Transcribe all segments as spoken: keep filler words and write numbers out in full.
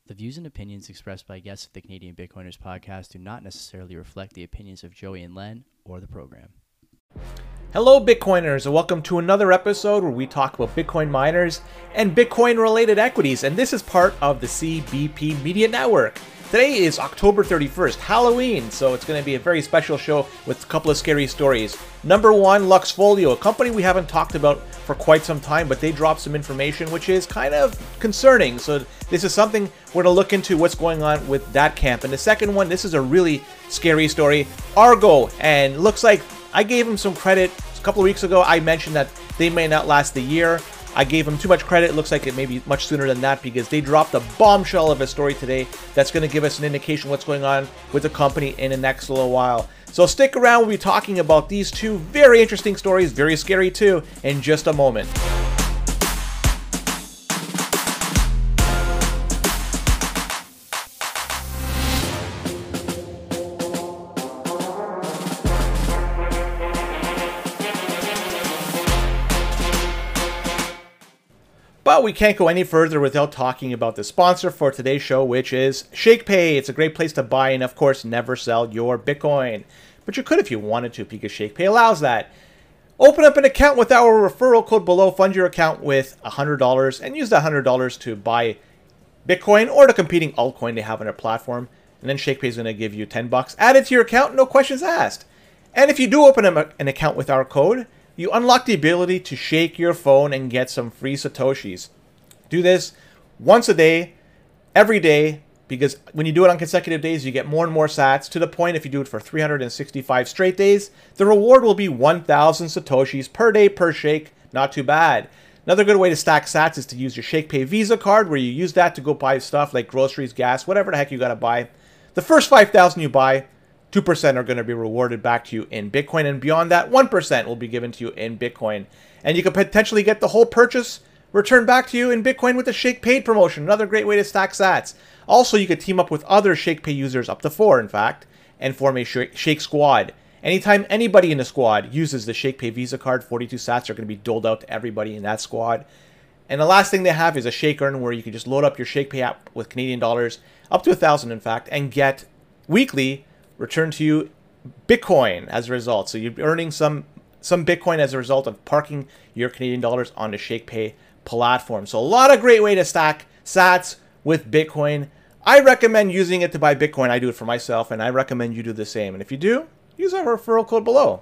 The views and opinions expressed by guests of the Canadian Bitcoiners podcast do not necessarily reflect the opinions of Joey and Len or the program. Hello Bitcoiners, and welcome to another episode where we talk about Bitcoin miners and Bitcoin related equities, and this is part of the C B P Media Network. Today is October thirty-first, Halloween, so it's going to be a very special show with a couple of scary stories. Number one, Luxfolio, a company we haven't talked about for quite some time, but they dropped some information which is kind of concerning. So this is something we're going to look into what's going on with that camp. And the second one, this is a really scary story, Argo, and looks like I gave them some credit a couple of weeks ago. I mentioned that they may not last the year. I gave them too much credit. It looks like it may be much sooner than that because they dropped a bombshell of a story today that's going to give us an indication what's going on with the company in the next little while. So stick around. We'll be talking about these two very interesting stories, very scary too, in just a moment. But we can't go any further without talking about the sponsor for today's show, which is ShakePay. It's a great place to buy and, of course, never sell your Bitcoin. But you could if you wanted to, because ShakePay allows that. Open up an account with our referral code below. Fund your account with one hundred dollars and use that one hundred dollars to buy Bitcoin or the competing altcoin they have on their platform. And then ShakePay is going to give you ten bucks added to your account, no questions asked. And if you do open an account with our code, you unlock the ability to shake your phone and get some free Satoshis. Do this once a day, every day, because when you do it on consecutive days, you get more and more sats, to the point if you do it for three hundred sixty-five straight days, the reward will be one thousand Satoshis per day per shake. Not too bad. Another good way to stack sats is to use your ShakePay Visa card, where you use that to go buy stuff like groceries, gas, whatever the heck you got to buy. The first five thousand you buy, two percent are going to be rewarded back to you in Bitcoin, and beyond that, one percent will be given to you in Bitcoin. And you could potentially get the whole purchase returned back to you in Bitcoin with the ShakePay promotion. Another great way to stack sats. Also, you could team up with other ShakePay users, up to four in fact, and form a Shake Squad. Anytime anybody in the squad uses the ShakePay Visa card, forty-two sats are going to be doled out to everybody in that squad. And the last thing they have is a Shake Earn, where you can just load up your ShakePay app with Canadian dollars, up to a thousand in fact, and get weekly return to you Bitcoin as a result. So you're earning some some Bitcoin as a result of parking your Canadian dollars on the ShakePay platform. So a lot of great way to stack sats with Bitcoin. I recommend using it to buy Bitcoin. I do it for myself, and I recommend you do the same. And if you do, use our referral code below.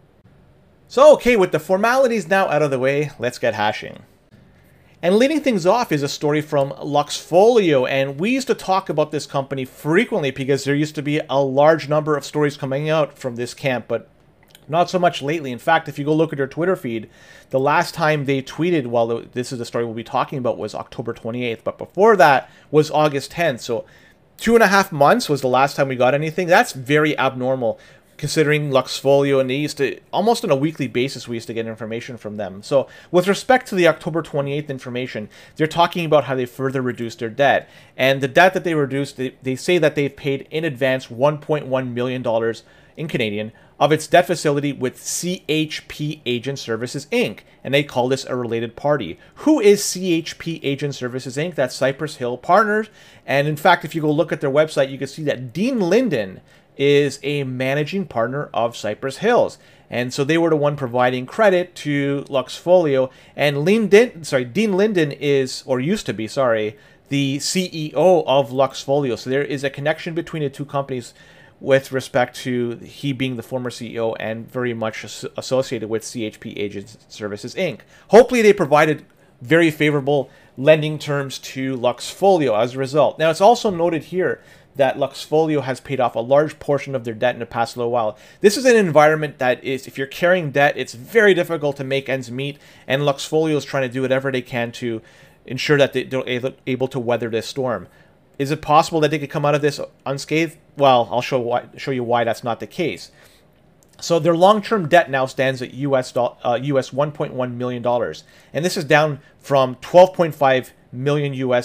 So okay, with the formalities now out of the way, let's get hashing. And leading things off is a story from Luxfolio, and we used to talk about this company frequently because there used to be a large number of stories coming out from this camp, but not so much lately. In fact, if you go look at their Twitter feed, the last time they tweeted, while this is the story we'll be talking about, was October twenty-eighth, but before that was August tenth, so two and a half months was the last time we got anything. That's very abnormal, considering Luxfolio, and they used to, almost on a weekly basis, we used to get information from them. So with respect to the October twenty-eighth information, they're talking about how they further reduced their debt. And the debt that they reduced, they, they say that they've paid in advance one point one million dollars in Canadian of its debt facility with C H P Agent Services Incorporated. And they call this a related party. Who is C H P Agent Services Incorporated? That's Cypress Hill Partners. And in fact, if you go look at their website, you can see that Dean Linden is a managing partner of Cypress Hills. And so they were the one providing credit to Luxfolio. And Linden, sorry, Dean Linden is, or used to be, sorry, the C E O of Luxfolio. So there is a connection between the two companies with respect to he being the former C E O and very much associated with C H P Agent Services Incorporated. Hopefully they provided very favorable lending terms to Luxfolio as a result. Now, it's also noted here that Luxfolio has paid off a large portion of their debt in the past little while. This is an environment that is, if you're carrying debt, it's very difficult to make ends meet, and Luxfolio is trying to do whatever they can to ensure that they're able to weather this storm. Is it possible that they could come out of this unscathed? Well, I'll show why, show you why that's not the case. So their long-term debt now stands at U S uh, U S one point one million dollars, and this is down from twelve point five million U S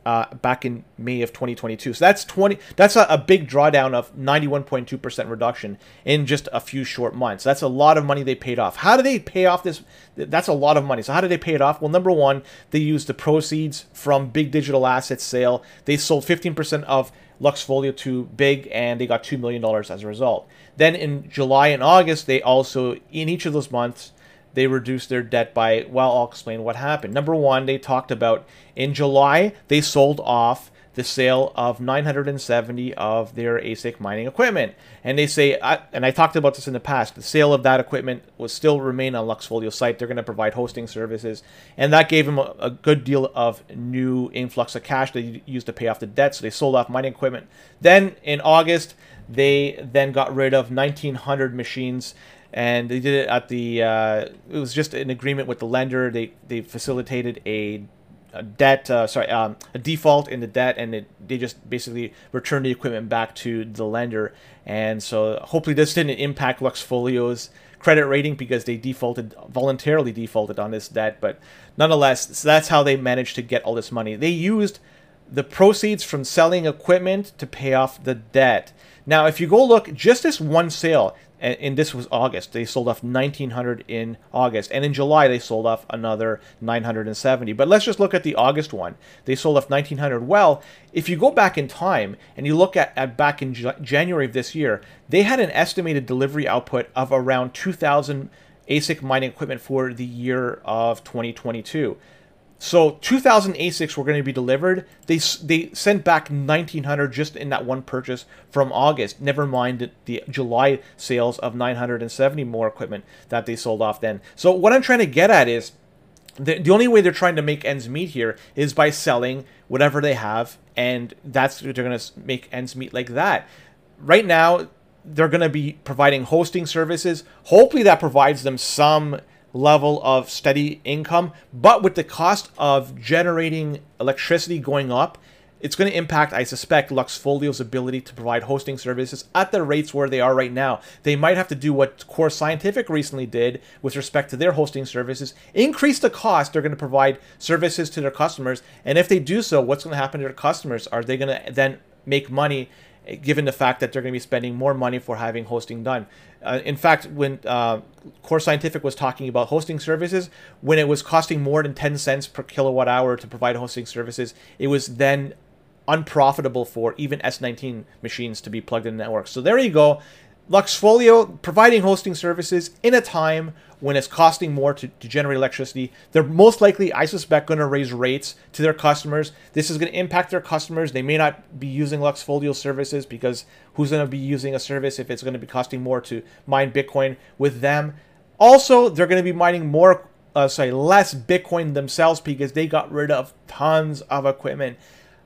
uh, back in May of twenty twenty-two. So that's twenty. That's a, a big drawdown of ninety-one point two percent reduction in just a few short months. That's a lot of money they paid off. How do they pay off this? That's a lot of money. So how did they pay it off? Well, number one, they used the proceeds from big digital assets sale. They sold fifteen percent of Luxfolio to Big, and they got two million dollars as a result. Then in July and August, they also, in each of those months, they reduced their debt by, well, I'll explain what happened. Number one, they talked about in July, they sold off the sale of nine hundred seventy of their A S I C mining equipment. And they say, and I talked about this in the past, the sale of that equipment will still remain on Luxfolio's site. They're going to provide hosting services. And that gave them a, a good deal of new influx of cash they used to pay off the debt. So they sold off mining equipment. Then in August, they then got rid of nineteen hundred machines. And they did it at the, uh, it was just an agreement with the lender. They they facilitated a, a debt, uh, sorry, um, a default in the debt, and it, they just basically returned the equipment back to the lender. And so hopefully this didn't impact Luxfolio's credit rating because they defaulted, voluntarily defaulted on this debt. But nonetheless, so that's how they managed to get all this money. They used the proceeds from selling equipment to pay off the debt. Now, if you go look, just this one sale, and this was August. They sold off nineteen hundred in August. And in July, they sold off another nine hundred seventy. But let's just look at the August one. They sold off nineteen hundred. Well, if you go back in time and you look at, at back in January of this year, they had an estimated delivery output of around two thousand A S I C mining equipment for the year of twenty twenty-two. So two thousand A S I Cs were going to be delivered. They they sent back nineteen hundred just in that one purchase from August. Never mind the July sales of nine hundred seventy more equipment that they sold off then. So what I'm trying to get at is the, the only way they're trying to make ends meet here is by selling whatever they have, and that's they're going to make ends meet like that. Right now, they're going to be providing hosting services. Hopefully that provides them some level of steady income, but with the cost of generating electricity going up, it's going to impact, I suspect, Luxfolio's ability to provide hosting services at the rates where they are right now. They might have to do what Core Scientific recently did with respect to their hosting services, increase the cost they're going to provide services to their customers, and if they do so, what's going to happen to their customers? Are they going to then make money given the fact that they're going to be spending more money for having hosting done? Uh, in fact, when uh, Core Scientific was talking about hosting services, when it was costing more than ten cents per kilowatt hour to provide hosting services, it was then unprofitable for even S nineteen machines to be plugged in the network. So there you go. Luxfolio providing hosting services in a time when it's costing more to, to generate electricity. They're most likely, I suspect, going to raise rates to their customers. This is going to impact their customers. They may not be using Luxfolio services because who's going to be using a service if it's going to be costing more to mine Bitcoin with them? Also, they're going to be mining more, uh, sorry, less Bitcoin themselves because they got rid of tons of equipment.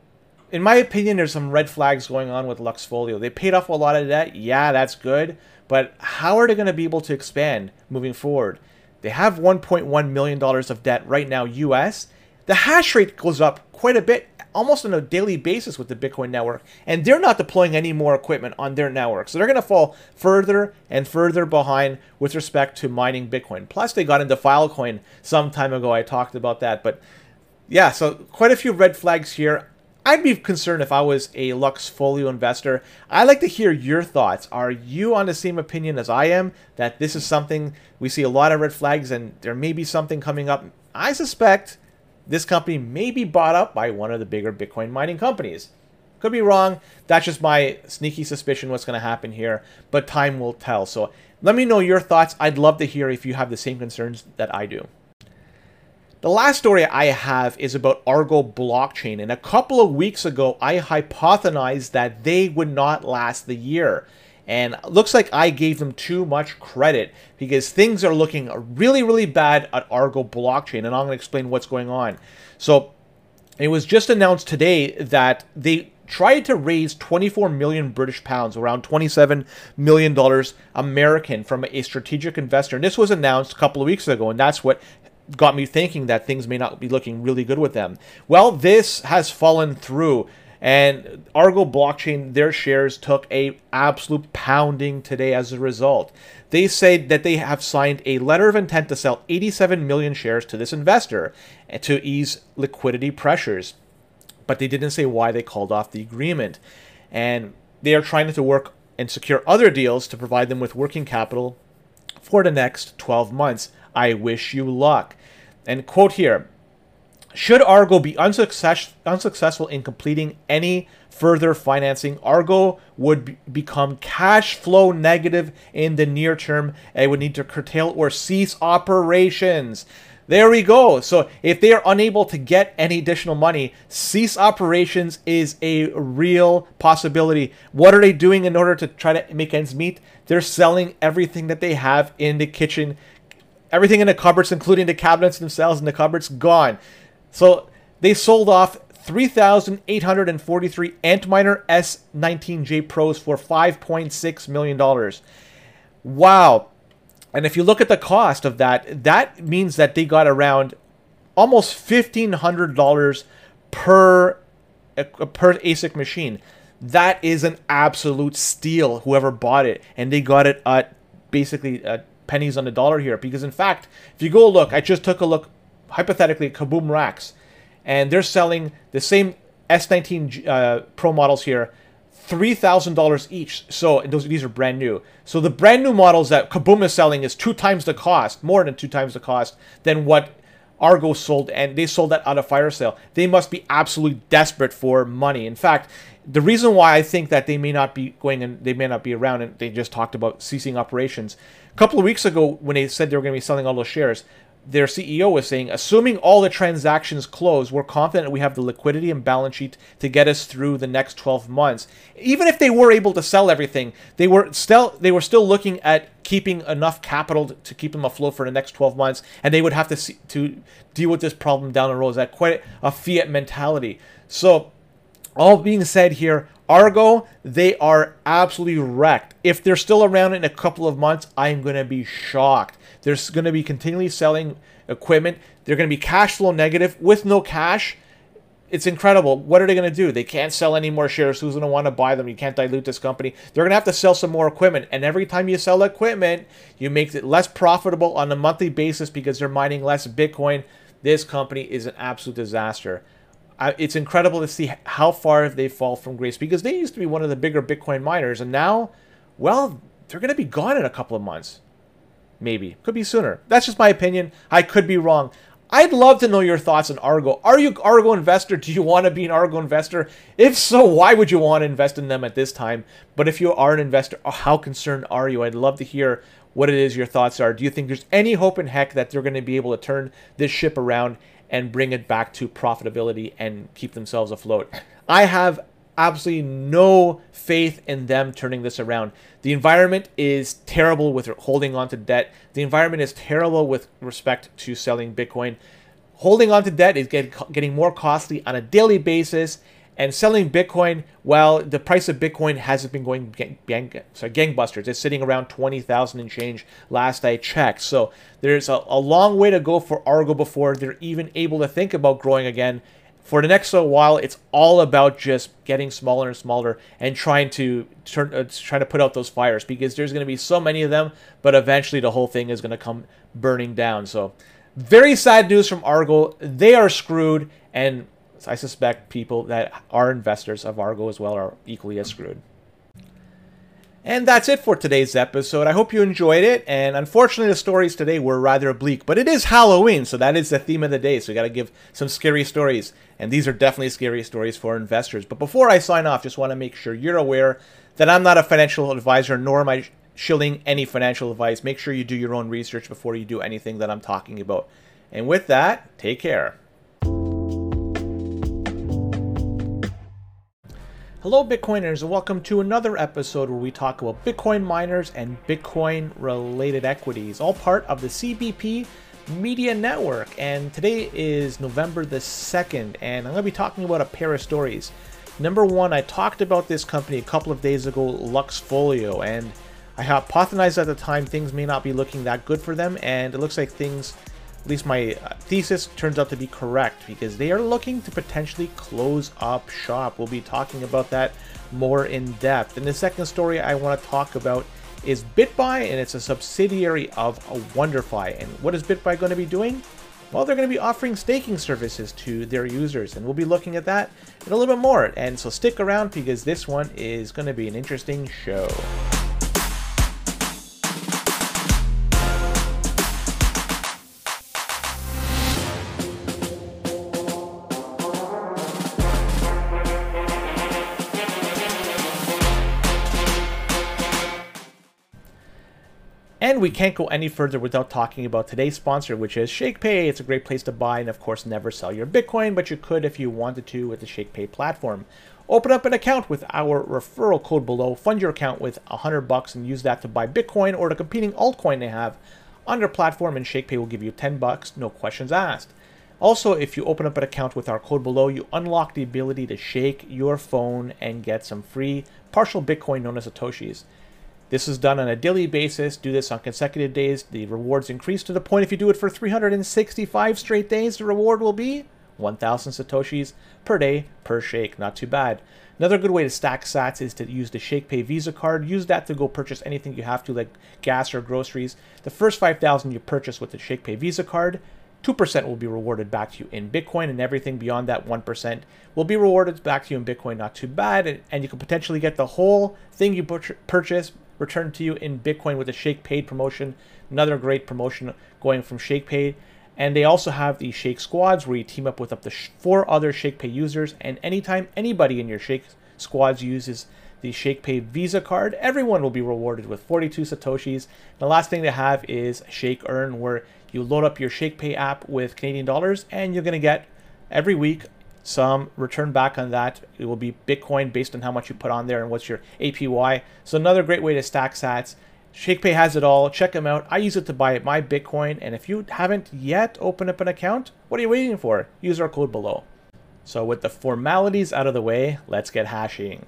In my opinion, there's some red flags going on with Luxfolio. They paid off a lot of debt. Yeah, that's good. But how are they going to be able to expand moving forward? They have one point one million dollars of debt right now, U S. The hash rate goes up quite a bit, almost on a daily basis with the Bitcoin network. And they're not deploying any more equipment on their network. So they're going to fall further and further behind with respect to mining Bitcoin. Plus, they got into Filecoin some time ago. I talked about that. But yeah, so quite a few red flags here. I'd be concerned if I was a Luxfolio investor. I'd like to hear your thoughts. Are you on the same opinion as I am, that this is something, we see a lot of red flags and there may be something coming up? I suspect this company may be bought up by one of the bigger Bitcoin mining companies. Could be wrong. That's just my sneaky suspicion what's going to happen here, but time will tell. So let me know your thoughts. I'd love to hear if you have the same concerns that I do. The last story I have is about Argo Blockchain, and a couple of weeks ago I hypothesized that they would not last the year, and it looks like I gave them too much credit because things are looking really really bad at Argo Blockchain, and I'm going to explain what's going on. So it was just announced today that they tried to raise twenty-four million British pounds, around twenty-seven million dollars American, from a strategic investor, and this was announced a couple of weeks ago, and that's what got me thinking that things may not be looking really good with them. Well, this has fallen through, and Argo Blockchain, their shares took a absolute pounding today as a result. They say that they have signed a letter of intent to sell eighty-seven million shares to this investor to ease liquidity pressures. but they didn't say why they called off the agreement. And they are trying to work and secure other deals to provide them with working capital for the next twelve months. I wish you luck. And quote here, should Argo be unsuccess unsuccessful in completing any further financing, Argo would be become cash flow negative in the near term and would need to curtail or cease operations. There we go. So if they are unable to get any additional money, cease operations is a real possibility. What are they doing in order to try to make ends meet? They're selling everything that they have in the kitchen. Everything in the cupboards, including the cabinets themselves and the cupboards, gone. So they sold off three thousand eight hundred forty-three Antminer S nineteen J Pros for five point six million dollars. Wow. And if you look at the cost of that, that means that they got around almost fifteen hundred dollars per, per A S I C machine. That is an absolute steal, whoever bought it. And they got it at basically uh, pennies on the dollar here. Because in fact, if you go look, I just took a look, hypothetically, Kaboom Racks. And they're selling the same S nineteen uh, Pro models here, three thousand dollars each. So those these are brand new. So the brand new models that Kaboom is selling is two times the cost, more than two times the cost than what Argo sold, and they sold that out of fire sale. They must be absolutely desperate for money. In fact, the reason why I think that they may not be going and they may not be around, and they just talked about ceasing operations. A couple of weeks ago, when they said they were going to be selling all those shares, their C E O was saying, assuming all the transactions close, we're confident we have the liquidity and balance sheet to get us through the next twelve months. Even if they were able to sell everything, they were still they were still looking at keeping enough capital to keep them afloat for the next twelve months, and they would have to see, to deal with this problem down the road. Is that quite a fiat mentality? So, all being said here, Argo, they are absolutely wrecked. If they're still around in a couple of months, I'm going to be shocked. They're going to be continually selling equipment. They're going to be cash flow negative with no cash. It's incredible. What are they going to do? They can't sell any more shares. Who's going to want to buy them? You can't dilute this company. They're going to have to sell some more equipment. And every time you sell equipment, you make it less profitable on a monthly basis because they're mining less Bitcoin. This company is an absolute disaster. Uh, it's incredible to see how far they fall from grace, because they used to be one of the bigger Bitcoin miners, and now, well, they're going to be gone in a couple of months. Maybe. Could be sooner. That's just my opinion. I could be wrong. I'd love to know your thoughts on Argo. Are you an Argo investor? Do you want to be an Argo investor? If so, why would you want to invest in them at this time? But if you are an investor, how concerned are you? I'd love to hear what it is your thoughts are. Do you think there's any hope in heck that they're going to be able to turn this ship around and bring it back to profitability and keep themselves afloat? I have absolutely no faith in them turning this around. The environment is terrible with holding on to debt. The environment is terrible with respect to selling Bitcoin. Holding on to debt is get, getting more costly on a daily basis. And selling Bitcoin, well, the price of Bitcoin hasn't been going gang, gang, sorry, gangbusters. It's sitting around twenty thousand and change last I checked. So there's a, a long way to go for Argo before they're even able to think about growing again. For the next little while, it's all about just getting smaller and smaller and trying to turn, uh, trying to put out those fires, because there's going to be so many of them, but eventually the whole thing is going to come burning down. So very sad news from Argo. They are screwed, and I suspect people that are investors of Argo as well are equally as screwed. And that's it for today's episode. I hope you enjoyed it. And unfortunately, the stories today were rather bleak, but it is Halloween, so that is the theme of the day. So we got to give some scary stories. And these are definitely scary stories for investors. But before I sign off, just want to make sure you're aware that I'm not a financial advisor, nor am I shilling any financial advice. Make sure you do your own research before you do anything that I'm talking about. And with that, take care. Hello Bitcoiners, and welcome to another episode where we talk about Bitcoin miners and Bitcoin related equities, all part of the C B P Media Network. And today is November the second, and I'm going to be talking about a pair of stories. Number one, I talked about this company a couple of days ago, Luxfolio, and I hypothesized at the time things may not be looking that good for them, and it looks like things, at least my thesis, turns out to be correct, because they are looking to potentially close up shop. We'll be talking about that more in depth. And the second story I want to talk about is BitBuy, and it's a subsidiary of WonderFi. And what is BitBuy going to be doing? well, they're going to be offering staking services to their users, and we'll be looking at that in a little bit more. And so stick around because this one is going to be an interesting show. And we can't go any further without talking about today's sponsor, which is ShakePay. It's a great place to buy and, of course, never sell your Bitcoin, but you could if you wanted to with the ShakePay platform. Open up an account with our referral code below. Fund your account with one hundred bucks and use that to buy Bitcoin or the competing altcoin they have on their platform, and ShakePay will give you ten bucks, no questions asked. Also, if you open up an account with our code below, you unlock the ability to shake your phone and get some free partial Bitcoin known as Satoshis. This is done on a daily basis. Do this on consecutive days. The rewards increase to the point if you do it for three hundred sixty-five straight days, the reward will be one thousand Satoshis per day per shake. Not too bad. Another good way to stack sats is to use the ShakePay Visa card. Use that to go purchase anything you have to, like gas or groceries. The first five thousand you purchase with the ShakePay Visa card, two percent will be rewarded back to you in Bitcoin, and everything beyond that one percent will be rewarded back to you in Bitcoin. Not too bad. And, and you can potentially get the whole thing you purchase returned to you in Bitcoin with the ShakePay promotion. Another great promotion going from ShakePay. And they also have the Shake Squads where you team up with up to four other ShakePay users, and anytime anybody in your Shake Squads uses the ShakePay Visa card, everyone will be rewarded with forty-two Satoshis. And the last thing they have is Shake Earn, where you load up your ShakePay app with Canadian dollars and you're going to get every week some return back on that. It will be Bitcoin based on how much you put on there and what's your A P Y. So another great way to stack sats. ShakePay has it all. Check them out. I use it to buy my Bitcoin. And if you haven't yet opened up an account, what are you waiting for? Use our code below. So with the formalities out of the way, let's get hashing.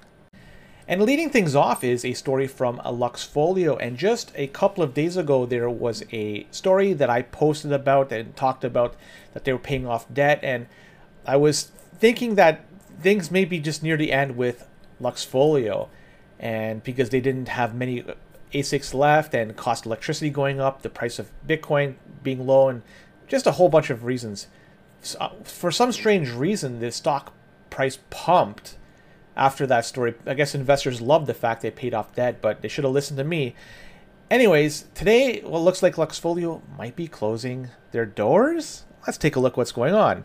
And leading things off is a story from Luxfolio. And just a couple of days ago, there was a story that I posted about and talked about that they were paying off debt. And I was thinking that things may be just near the end with Luxfolio, and because they didn't have many A SICs left and cost of electricity going up, the price of Bitcoin being low, and just a whole bunch of reasons. So, for some strange reason, the stock price pumped after that story. I guess investors loved the fact they paid off debt, but they should have listened to me. Anyways, today, well, it looks like Luxfolio might be closing their doors. Let's take a look what's going on.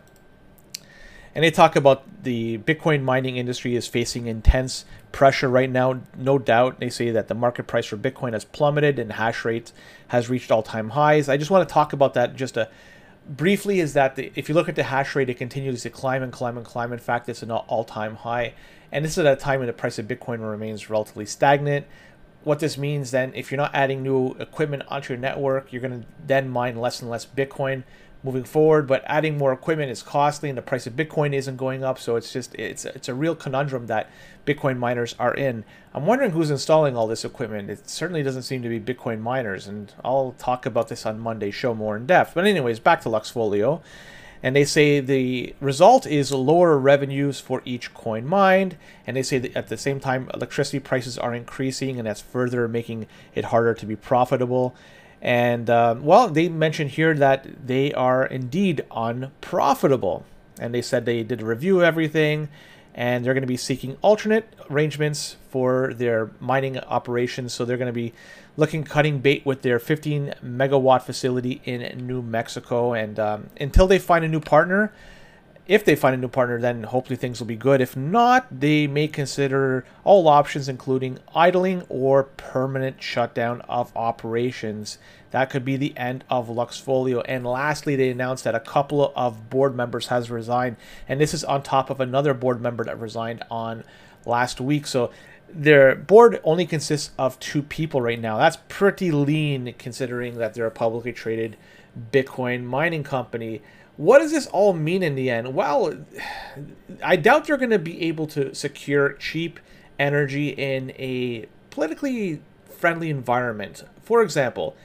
And they talk about the Bitcoin mining industry is facing intense pressure right now, no doubt. They say that the market price for Bitcoin has plummeted and hash rate has reached all-time highs. I just want to talk about that just a, briefly, is that the, if you look at the hash rate, it continues to climb and climb and climb. In fact, it's an all-time high. And this is at a time when the price of Bitcoin remains relatively stagnant. What this means then, if you're not adding new equipment onto your network, you're going to then mine less and less Bitcoin moving forward, but adding more equipment is costly and the price of Bitcoin isn't going up. So it's just, it's, it's a real conundrum that Bitcoin miners are in. I'm wondering who's installing all this equipment. It certainly doesn't seem to be Bitcoin miners, and I'll talk about this on Monday's show more in depth. But anyways, back to Luxfolio. And they say the result is lower revenues for each coin mined. And they say that at the same time, electricity prices are increasing, and that's further making it harder to be profitable. And, uh, well, they mentioned here that they are indeed unprofitable. And they said they did a review of everything, and they're going to be seeking alternate arrangements for their mining operations. So they're going to be looking, cutting bait with their fifteen megawatt facility in New Mexico. And um, until they find a new partner, if they find a new partner, then hopefully things will be good. If not, they may consider all options, including idling or permanent shutdown of operations. That could be the end of Luxfolio. And lastly, they announced that a couple of board members has resigned. And this is on top of another board member that resigned on last week. So their board only consists of two people right now. That's pretty lean considering that they're a publicly traded Bitcoin mining company. What does this all mean in the end? Well, I doubt they're going to be able to secure cheap energy in a politically friendly environment. For example,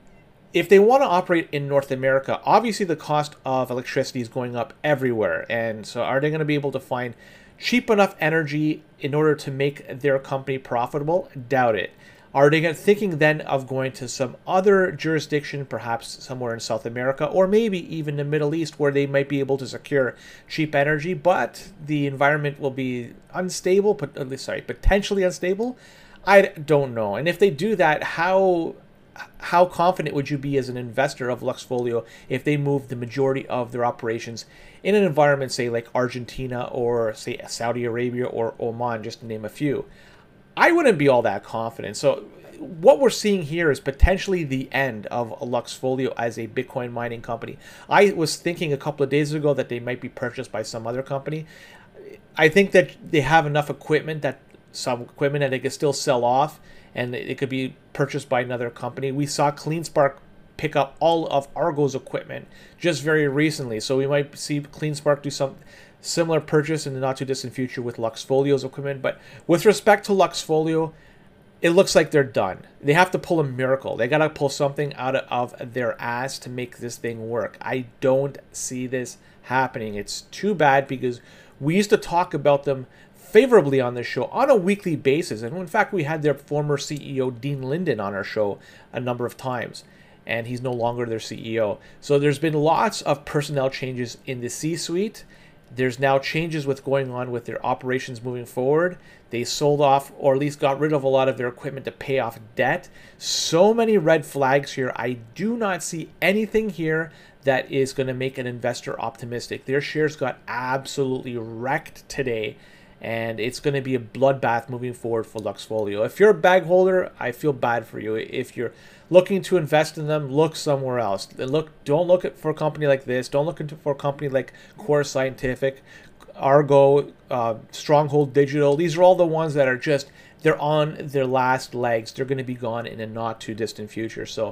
if they want to operate in North America, obviously the cost of electricity is going up everywhere. And so are they going to be able to find cheap enough energy in order to make their company profitable? Doubt it. Are they thinking then of going to some other jurisdiction, perhaps somewhere in South America, or maybe even the Middle East, where they might be able to secure cheap energy, but the environment will be unstable, but at least, sorry, potentially unstable? I don't know. And if they do that, how how confident would you be as an investor of Luxfolio if they move the majority of their operations in an environment, say, like Argentina or, say, Saudi Arabia or Oman, just to name a few? I wouldn't be all that confident. So what we're seeing here is potentially the end of Luxfolio as a Bitcoin mining company. I was thinking a couple of days ago that they might be purchased by some other company. I think that they have enough equipment, that some equipment that they could still sell off, and it could be purchased by another company. We saw CleanSpark pick up all of Argo's equipment just very recently. So we might see CleanSpark do some similar purchase in the not too distant future with Luxfolio's equipment. But with respect to Luxfolio, it looks like they're done. They have to pull a miracle. They got to pull something out of their ass to make this thing work. I don't see this happening. It's too bad, because we used to talk about them favorably on this show on a weekly basis. And in fact, we had their former C E O, Dean Linden, on our show a number of times, and he's no longer their C E O. So there's been lots of personnel changes in the C-suite. There's now changes with going on with their operations moving forward. They sold off, or at least got rid of, a lot of their equipment to pay off debt. So many red flags here. I do not see anything here that is going to make an investor optimistic. Their shares got absolutely wrecked today, and it's going to be a bloodbath moving forward for Luxfolio. If you're a bag holder, I feel bad for you. If you're looking to invest in them, look somewhere else. Look, don't look for a company like this. Don't look into for a company like Core Scientific, Argo, uh, Stronghold Digital. These are all the ones that are just, they're on their last legs. They're going to be gone in a not too distant future. So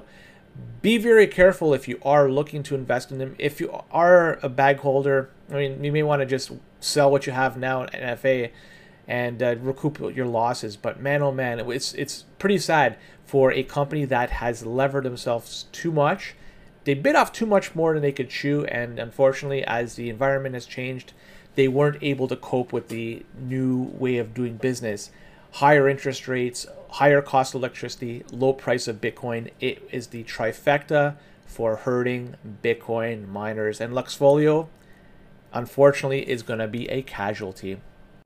be very careful if you are looking to invest in them. If you are a bag holder, I mean, you may want to just sell what you have now in N F A and uh, recoup your losses. But man, oh man, it's it's pretty sad for a company that has levered themselves too much. They bit off too much more than they could chew, and unfortunately, as the environment has changed, they weren't able to cope with the new way of doing business. Higher interest rates, higher cost of electricity, low price of Bitcoin. It is the trifecta for hurting Bitcoin miners. And Luxfolio, unfortunately, is going to be a casualty.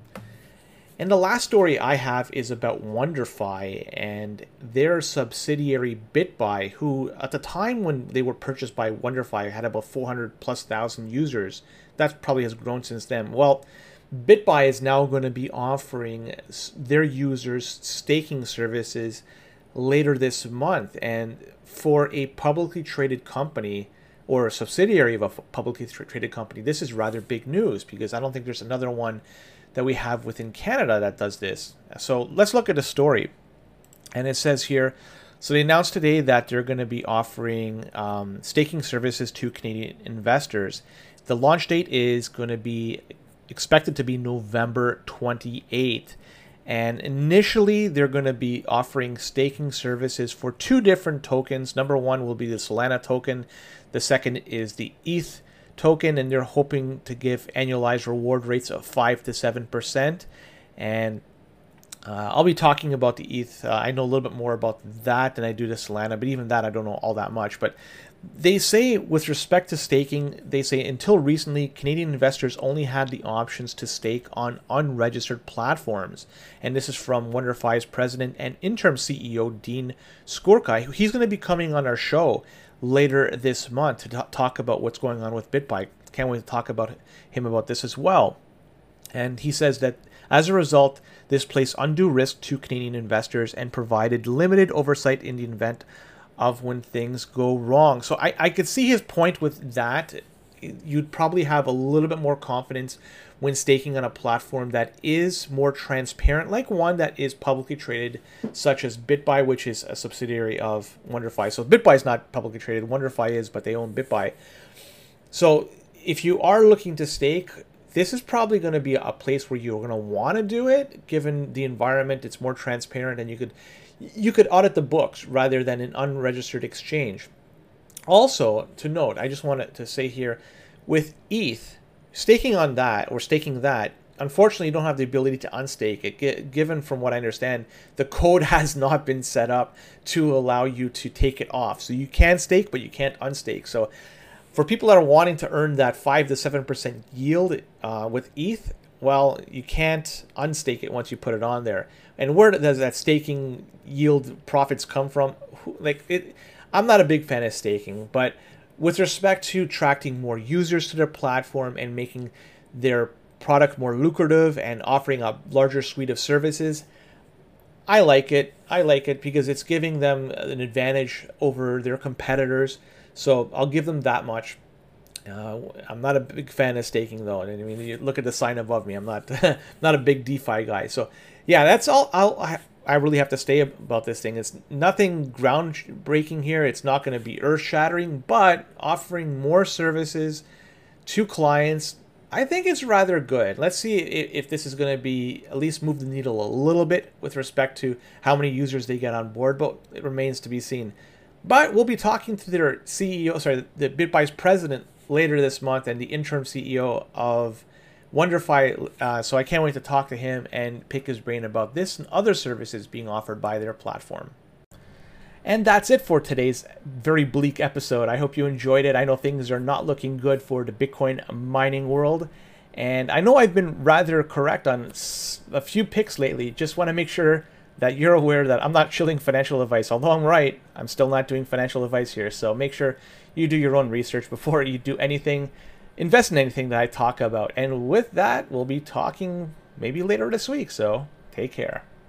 And the last story I have is about WonderFi and their subsidiary BitBuy, who at the time when they were purchased by WonderFi had about four hundred plus thousand users. That probably has grown since then. Well, BitBuy is now going to be offering their users staking services later this month. And for a publicly traded company, or a subsidiary of a publicly traded company, this is rather big news, because I don't think there's another one that we have within Canada that does this. So let's look at the story. And it says here, so they announced today that they're going to be offering um, staking services to Canadian investors. The launch date is going to be expected to be November twenty-eighth. And initially, they're going to be offering staking services for two different tokens. Number one will be the Solana token. The second is the E T H token, and they're hoping to give annualized reward rates of five to seven percent. And uh, I'll be talking about the E T H. Uh, I know a little bit more about that than I do the Solana, but even that I don't know all that much. But they say, with respect to staking, they say until recently, Canadian investors only had the options to stake on unregistered platforms. And this is from WonderFi's president and interim C E O, Dean Skurka. He's going to be coming on our show later this month to t- talk about what's going on with BitBuy. Can't wait to talk about him about this as well. And he says that as a result, this placed undue risk to Canadian investors and provided limited oversight in the event of when things go wrong. So I, I could see his point with that. You'd probably have a little bit more confidence when staking on a platform that is more transparent, like one that is publicly traded, such as BitBuy, which is a subsidiary of WonderFi. So BitBuy is not publicly traded, WonderFi is, but they own BitBuy. So if you are looking to stake, this is probably going to be a place where you're going to want to do it, given the environment. It's more transparent, and you could you could audit the books rather than an unregistered exchange. Also, to note, I just wanted to say here, with E T H, staking on that, or staking that, unfortunately, you don't have the ability to unstake it. G- given from what I understand, the code has not been set up to allow you to take it off. So you can stake, but you can't unstake. So for people that are wanting to earn that five to seven percent yield uh, with E T H, well, you can't unstake it once you put it on there. And where does that staking yield profits come from? Like, it, I'm not a big fan of staking, but with respect to attracting more users to their platform and making their product more lucrative and offering a larger suite of services, I like it. I like it because it's giving them an advantage over their competitors. So I'll give them that much. Uh, I'm not a big fan of staking, though. I mean, you look at the sign above me. I'm not not a big DeFi guy. So yeah, that's all I'll, I I really have to say about this thing. It's nothing groundbreaking here. It's not going to be earth-shattering, but offering more services to clients, I think it's rather good. Let's see if, if this is going to be at least move the needle a little bit with respect to how many users they get on board, but it remains to be seen. But we'll be talking to their C E O, sorry, the BitBuy's president later this month, and the interim C E O of WonderFi. Uh, so I can't wait to talk to him and pick his brain about this and other services being offered by their platform. And that's it for today's very bleak episode. I hope you enjoyed it. I know things are not looking good for the Bitcoin mining world. And I know I've been rather correct on a few picks lately. Just want to make sure that you're aware that I'm not shilling financial advice. Although I'm right, I'm still not doing financial advice here. So make sure you do your own research before you do anything, invest in anything that I talk about. And with that, we'll be talking maybe later this week. So take care.